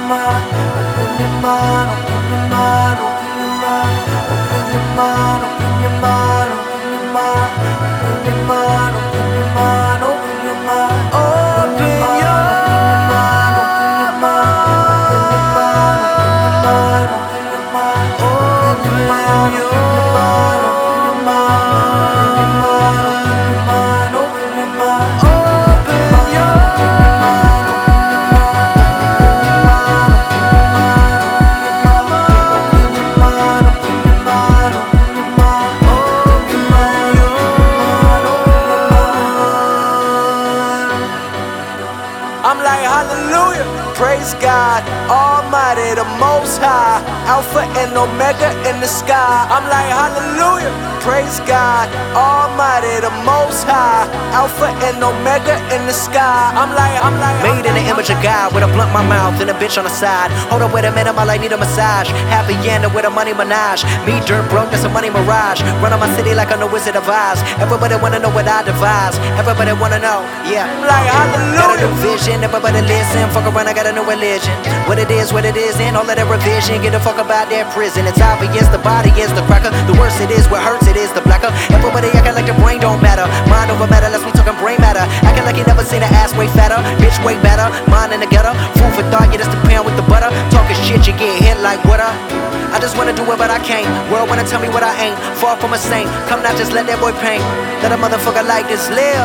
I'm like, hallelujah, praise God, Almighty, the Most High, Alpha and Omega in the sky. I'm like, hallelujah, praise God, Almighty, the Most High, Alpha and Omega in the sky. I'm like, made in the image of God with a blunt in my mouth and a bitch on the side. Hold up, wait a minute, my life need a massage. Happy Yanda with a money menage. Me dirt broke, that's a money mirage. Run on my city like I'm the Wizard of Oz. Everybody wanna know what I devise. Everybody wanna know, yeah. I'm like, hallelujah. Got a new vision, everybody listen. Fuck around, I got a new religion. What it is, and all of that revision. Get a fuck about that prison. It's obvious, the body is the cracker. The worse it is, what hurts it is the blacker. Everybody acting like the brain don't matter. Mind over matter, let's be talking brain matter. Acting like you never seen an ass way fatter. Bitch way better, mind in the gutter. Food for thought, yeah, that's the pan with the butter. Talking shit, you get hit like water. I just wanna do it, but I can't. World wanna tell me what I ain't. Far from a saint. Come now, just let that boy paint. Let a motherfucker like this live.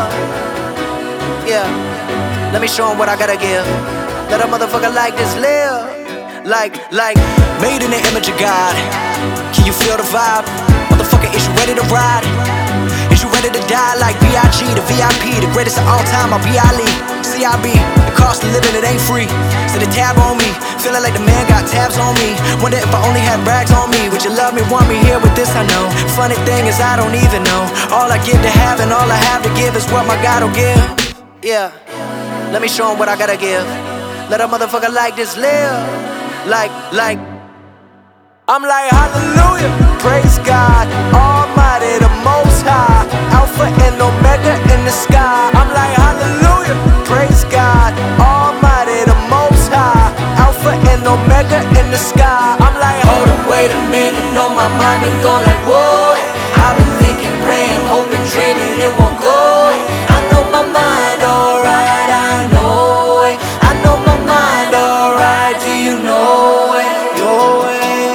Yeah. Let me show him what I gotta give. Let a motherfucker like this live. Like, made in the image of God. Can you feel the vibe? Motherfucker, is you ready to ride? Is you ready to die like B.I.G., the VIP, the greatest of all time, or B.I.L.E., C.I.B., the cost of living, it ain't free. So the tab on me, feeling like the man got tabs on me. Wonder if I only had rags on me. Would you love me, want me here with this, I know. Funny thing is I don't even know. All I get to have and all I have to give is what my God will give. Yeah, let me show him what I gotta give. Let a motherfucker like this live. Like I'm like, hallelujah, praise God, Almighty, the Most High, Alpha and Omega in the sky. I'm like, hallelujah, praise God, Almighty, the Most High, Alpha and Omega in the sky. I'm like, hold up, wait a minute, no, my mind been going like, whoa. I've been thinking, praying, hoping, dreaming, it won't go. I know my mind alright, I know it. I know my mind alright, do you know it? your way,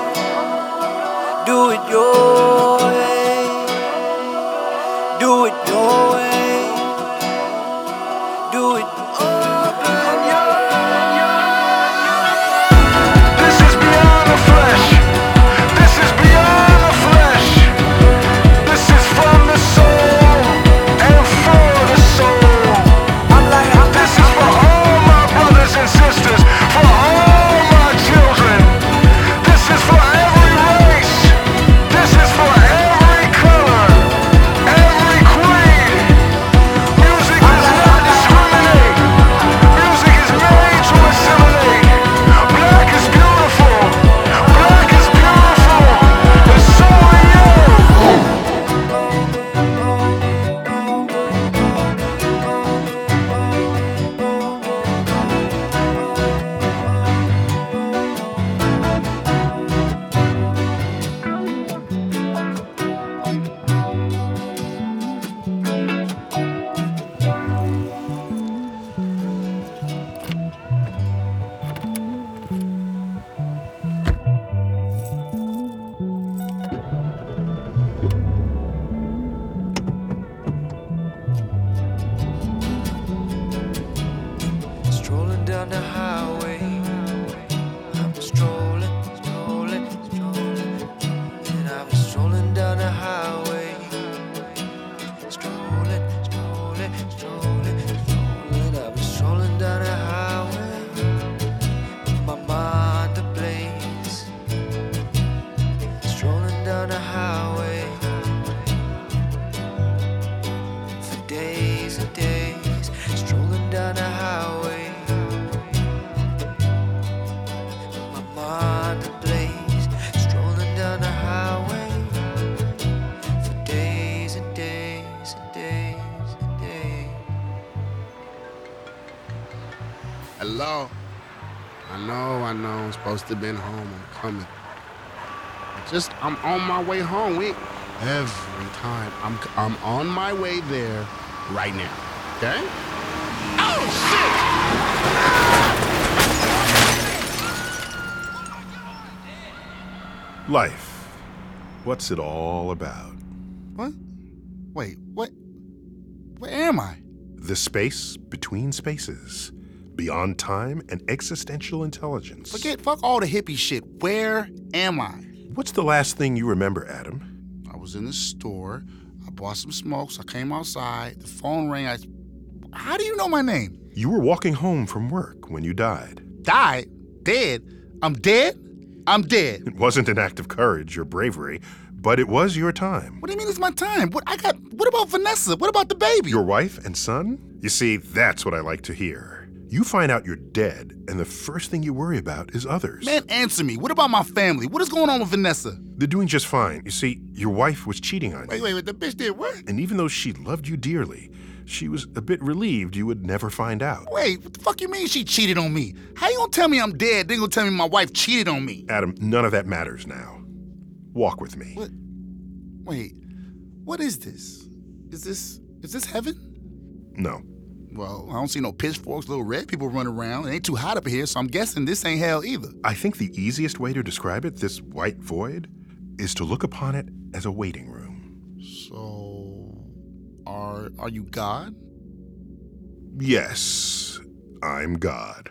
do it your way, do it your way, do it. I know. I'm supposed to have been home. I'm coming. I'm on my way home. Every time. I'm on my way there right now. Okay? Oh, shit! Life. What's it all about? What? Wait, what? Where am I? The space between spaces. Beyond time and existential intelligence. Fuck all the hippie shit. Where am I? What's the last thing you remember, Adam? I was in the store. I bought some smokes. I came outside. The phone rang. How do you know my name? You were walking home from work when you died. Died? Dead? I'm dead? I'm dead. It wasn't an act of courage or bravery, but it was your time. What do you mean it's my time? What about Vanessa? What about the baby? Your wife and son? You see, that's what I like to hear. You find out you're dead, and the first thing you worry about is others. Man, answer me. What about my family? What is going on with Vanessa? They're doing just fine. You see, your wife was cheating on you. Wait, the bitch did what? And even though she loved you dearly, she was a bit relieved you would never find out. Wait, what the fuck you mean she cheated on me? How you gonna tell me I'm dead, then gonna tell me my wife cheated on me? Adam, none of that matters now. Walk with me. What? Wait, what is this? Is this heaven? No. Well, I don't see no pitchforks, little red people running around. It ain't too hot up here, so I'm guessing this ain't hell either. I think the easiest way to describe it, this white void, is to look upon it as a waiting room. So, are you God? Yes, I'm God.